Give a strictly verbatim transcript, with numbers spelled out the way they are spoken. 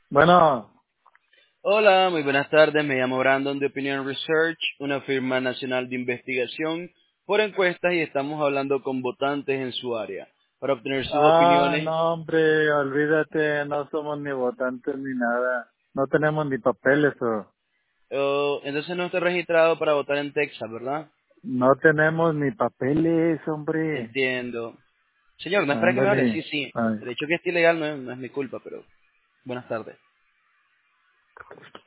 Bueno, Hola, muy buenas tardes. Me llamo Brandon de Opinion Research, una firma nacional de investigación por encuestas y estamos hablando con votantes en su área para obtener sus ah, opiniones. no, hombre, olvídate, no somos ni votantes ni nada. No tenemos ni papeles o Oh, entonces no está registrado para votar en Texas, ¿verdad? no tenemos ni papeles, hombre. Entiendo. Señor, no espera que me hable. Sí, Ándale. sí. Ay. El hecho que esté ilegal no es, no es mi culpa, pero buenas tardes.